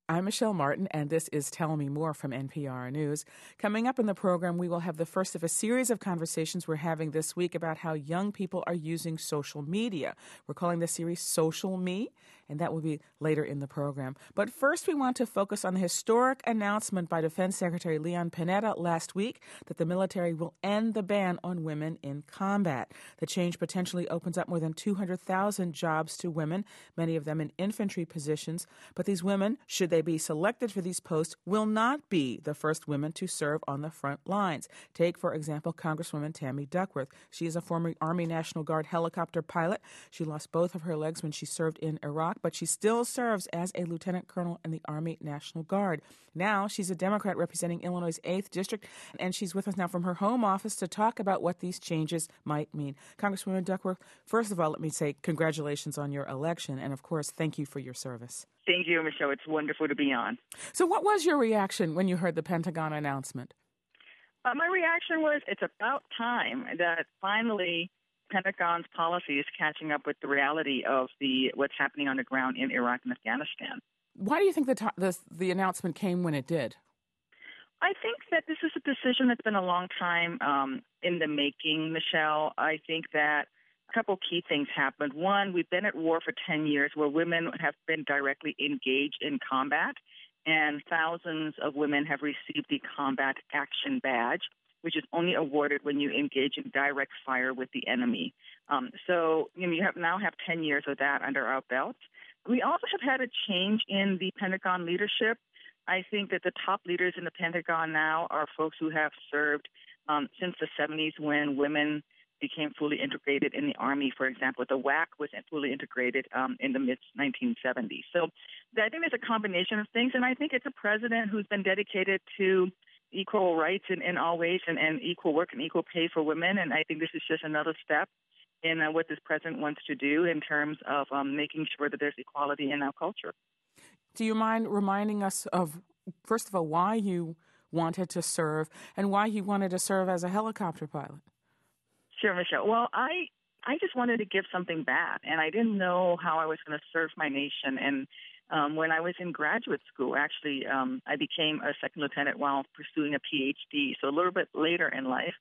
I'm Michelle Martin, and this is Tell Me More from NPR News. Coming up in the program, we will have the first of a series of conversations we're having this week about how young people are using social media. We're calling this series Social Me, and that will be later in the program. But first, we want to focus on the historic announcement by Defense Secretary Leon Panetta last week that the military will end the ban on women in combat. The change potentially opens up more than 200,000 jobs to women, many of them in infantry positions. But these women, should they be selected for these posts, will not be the first women to serve on the front lines. Take, for example, Congresswoman Tammy Duckworth. She is a former Army National Guard helicopter pilot. She lost both of her legs when she served in Iraq, but she still serves as a lieutenant colonel in the Army National Guard. Now, she's a Democrat representing Illinois' 8th District, and she's with us now from her home office to talk about what these changes might mean. Congresswoman Duckworth, first of all, let me say congratulations on your election, and of course, thank you for your service. Thank you, Michelle. It's wonderful to be on. So what was your reaction when you heard the Pentagon announcement? My reaction was it's about time that finally Pentagon's policy is catching up with the reality of what's happening on the ground in Iraq and Afghanistan. Why do you think the announcement came when it did? I think that this is a decision that's been a long time in the making, Michelle. I think that a couple key things happened. One, we've been at war for 10 years where women have been directly engaged in combat, and thousands of women have received the Combat Action Badge, which is only awarded when you engage in direct fire with the enemy. So you now have 10 years of that under our belts. We also have had a change in the Pentagon leadership. I think that the top leaders in the Pentagon now are folks who have served since the 70s when women became fully integrated in the Army. For example, the WAC was fully integrated in the mid-1970s. So I think there's a combination of things, and I think it's a president who's been dedicated to equal rights in all ways and equal work and equal pay for women, and I think this is just another step in what this president wants to do in terms of making sure that there's equality in our culture. Do you mind reminding us of, first of all, why you wanted to serve and why you wanted to serve as a helicopter pilot? Sure, Michelle. Well, I just wanted to give something back, and I didn't know how I was going to serve my nation. And when I was in graduate school, actually, I became a second lieutenant while pursuing a PhD. So a little bit later in life,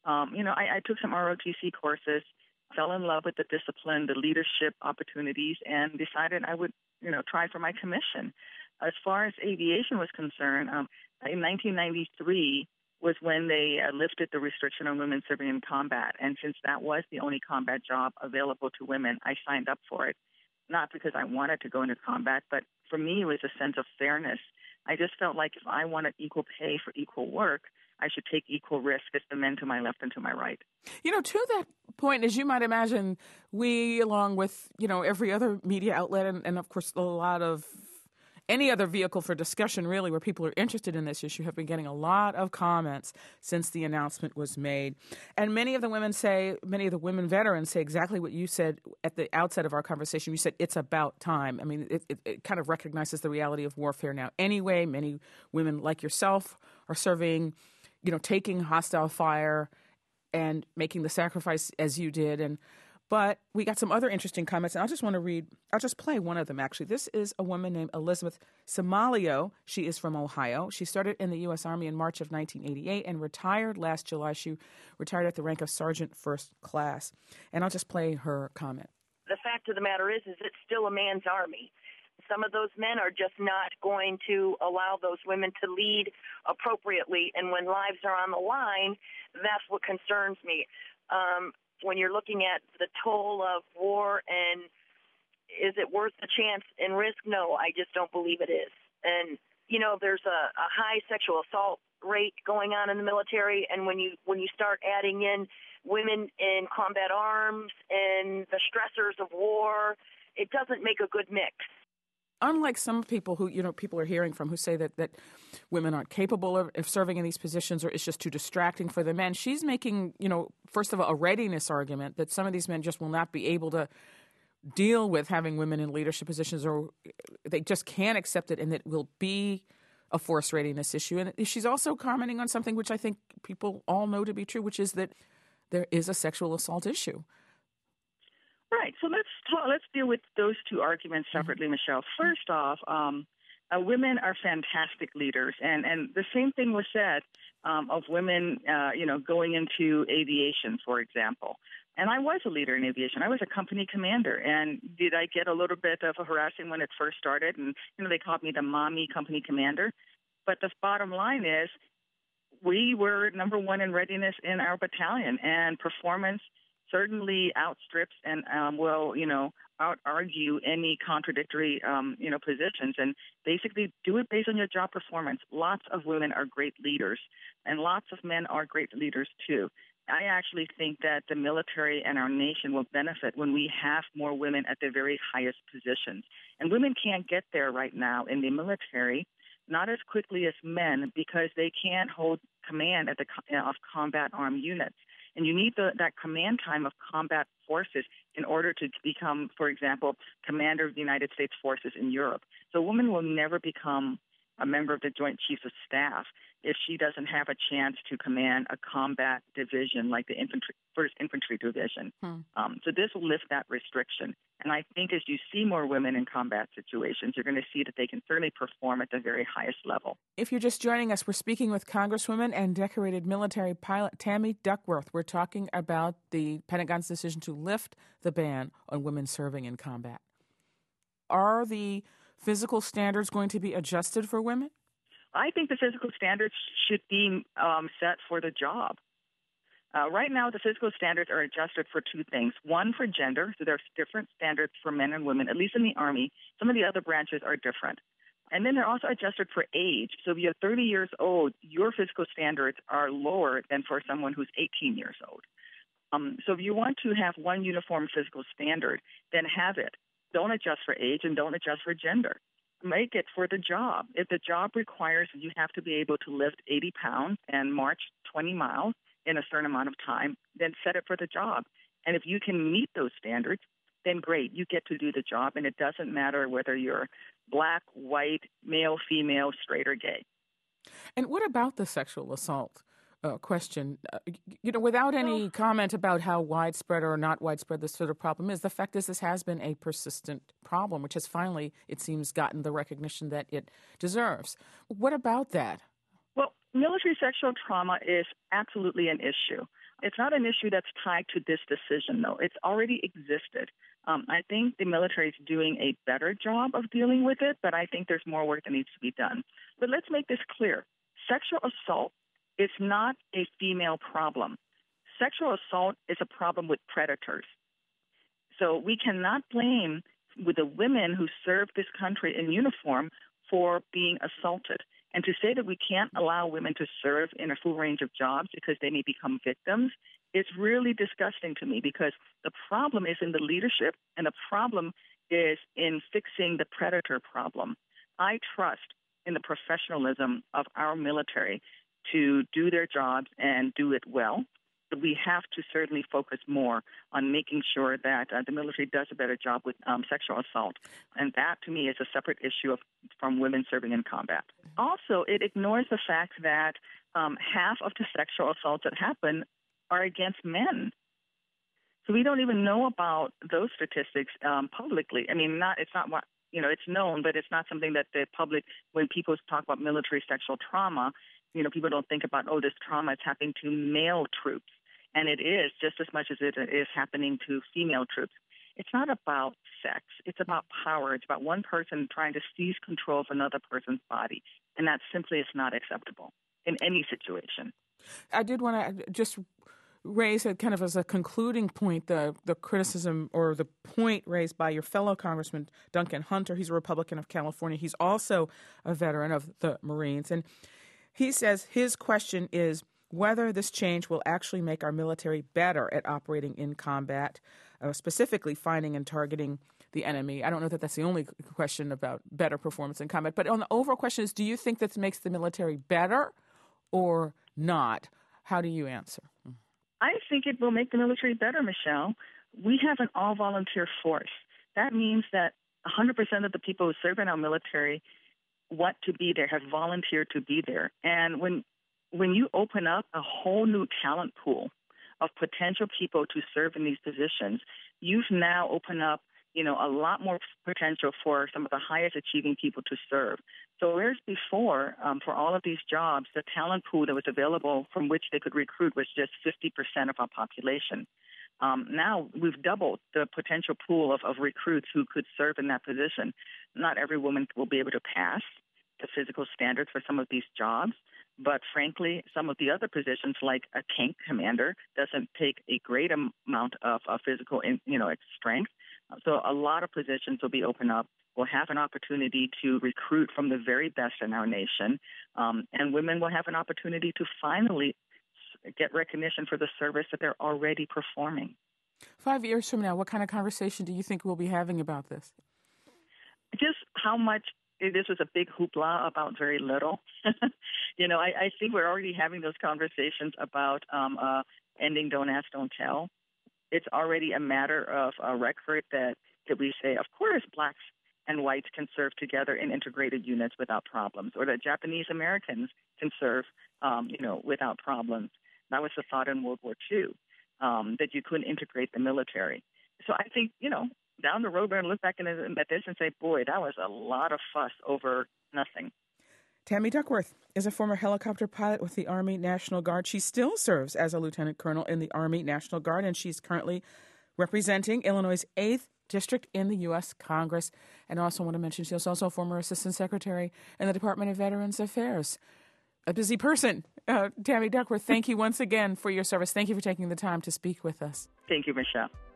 I took some ROTC courses, fell in love with the discipline, the leadership opportunities, and decided I would, try for my commission. As far as aviation was concerned, in 1993, was when they lifted the restriction on women serving in combat. And since that was the only combat job available to women, I signed up for it, not because I wanted to go into combat, but for me it was a sense of fairness. I just felt like if I wanted equal pay for equal work, I should take equal risk as the men to my left and to my right. To that point, as you might imagine, we, along with, every other media outlet and of course, a lot of any other vehicle for discussion, really, where people are interested in this issue, have been getting a lot of comments since the announcement was made. And many of the women veterans say exactly what you said at the outset of our conversation. You said it's about time. I mean, it kind of recognizes the reality of warfare now anyway. Many women like yourself are serving, taking hostile fire and making the sacrifice as you did. But we got some other interesting comments, and I'll just play one of them, actually. This is a woman named Elizabeth Somalio. She is from Ohio. She started in the U.S. Army in March of 1988 and retired last July. She retired at the rank of Sergeant First Class. And I'll just play her comment. The fact of the matter is it's still a man's army. Some of those men are just not going to allow those women to lead appropriately, and when lives are on the line, that's what concerns me. When you're looking at the toll of war and is it worth the chance and risk? No, I just don't believe it is. And, there's a high sexual assault rate going on in the military, and when you start adding in women in combat arms and the stressors of war, it doesn't make a good mix. Unlike some people who, people are hearing from who say that women aren't capable of serving in these positions or it's just too distracting for the men, she's making, first of all, a readiness argument that some of these men just will not be able to deal with having women in leadership positions, or they just can't accept it, and it will be a force readiness issue. And she's also commenting on something which I think people all know to be true, which is that there is a sexual assault issue. Right. So let's deal with those two arguments separately, Michelle. First off, women are fantastic leaders, and the same thing was said of women, going into aviation, for example. And I was a leader in aviation. I was a company commander. And did I get a little bit of a harassing when it first started? And, they called me the mommy company commander. But the bottom line is we were number one in readiness in our battalion. And performance certainly outstrips and out-argue any contradictory, positions. And basically do it based on your job performance. Lots of women are great leaders. And lots of men are great leaders, too. I actually think that the military and our nation will benefit when we have more women at the very highest positions. And women can't get there right now in the military, not as quickly as men, because they can't hold command of combat armed units. And you need that command time of combat forces in order to become, for example, commander of the United States forces in Europe. So a woman will never become a member of the Joint Chiefs of Staff if she doesn't have a chance to command a combat division like the First Infantry Division. So this will lift that restriction. And I think as you see more women in combat situations, you're going to see that they can certainly perform at the very highest level. If you're just joining us, we're speaking with Congresswoman and decorated military pilot Tammy Duckworth. We're talking about the Pentagon's decision to lift the ban on women serving in combat. Are the physical standards going to be adjusted for women? I think the physical standards should be set for the job. Right now, the physical standards are adjusted for two things. One, for gender, so there's different standards for men and women, at least in the Army. Some of the other branches are different. And then they're also adjusted for age. So if you're 30 years old, your physical standards are lower than for someone who's 18 years old. So if you want to have one uniform physical standard, then have it. Don't adjust for age and don't adjust for gender. Make it for the job. If the job requires you have to be able to lift 80 pounds and march 20 miles in a certain amount of time, then set it for the job. And if you can meet those standards, then great, you get to do the job, and it doesn't matter whether you're black, white, male, female, straight, or gay. And what about the sexual assault question? Without any comment about how widespread or not widespread this sort of problem is, the fact is this has been a persistent problem, which has finally, it seems, gotten the recognition that it deserves. What about that? Well, military sexual trauma is absolutely an issue. It's not an issue that's tied to this decision, though. It's already existed. I think the military is doing a better job of dealing with it, but I think there's more work that needs to be done. But let's make this clear. Sexual assault is not a female problem. Sexual assault is a problem with predators. So we cannot blame the women who serve this country in uniform for being assaulted. And to say that we can't allow women to serve in a full range of jobs because they may become victims is really disgusting to me, because the problem is in the leadership and the problem is in fixing the predator problem. I trust in the professionalism of our military to do their jobs and do it well. But we have to certainly focus more on making sure that the military does a better job with sexual assault. And that, to me, is a separate issue from women serving in combat. Also, it ignores the fact that half of the sexual assaults that happen are against men. So we don't even know about those statistics publicly. I mean, it's not what, it's known, but it's not something that the public, when people talk about military sexual trauma, people don't think about, this trauma is happening to male troops. And it is just as much as it is happening to female troops. It's not about sex. It's about power. It's about one person trying to seize control of another person's body. And that simply is not acceptable in any situation. I did want to just raise it kind of as a concluding point, the criticism or the point raised by your fellow Congressman Duncan Hunter. He's a Republican of California. He's also a veteran of the Marines. And he says his question is whether this change will actually make our military better at operating in combat, specifically finding and targeting the enemy. I don't know that that's the only question about better performance in combat. But on the overall question is, do you think this makes the military better or not? How do you answer? I think it will make the military better, Michelle. We have an all-volunteer force. That means that 100% of the people who serve in our military want to be there, have volunteered to be there. And when you open up a whole new talent pool of potential people to serve in these positions, you've now opened up a lot more potential for some of the highest achieving people to serve. So whereas before, for all of these jobs, the talent pool that was available from which they could recruit was just 50% of our population. Now we've doubled the potential pool of recruits who could serve in that position. Not every woman will be able to pass the physical standards for some of these jobs, but frankly, some of the other positions like a tank commander doesn't take a great amount of physical strength. So a lot of positions will be opened up. We'll have an opportunity to recruit from the very best in our nation, and women will have an opportunity to finally get recognition for the service that they're already performing. 5 years from now, what kind of conversation do you think we'll be having about this? Just how much this was a big hoopla about very little. I think we're already having those conversations about ending Don't Ask, Don't Tell. It's already a matter of a record that we say, of course, blacks and whites can serve together in integrated units without problems, or that Japanese Americans can serve, without problems. That was the thought in World War II, that you couldn't integrate the military. So I think, down the road, we're going to look back at this and say, boy, that was a lot of fuss over nothing. Tammy Duckworth is a former helicopter pilot with the Army National Guard. She still serves as a lieutenant colonel in the Army National Guard, and she's currently representing Illinois' 8th District in the U.S. Congress. And I also want to mention she's also a former assistant secretary in the Department of Veterans Affairs. A busy person. Tammy Duckworth, thank you once again for your service. Thank you for taking the time to speak with us. Thank you, Michelle.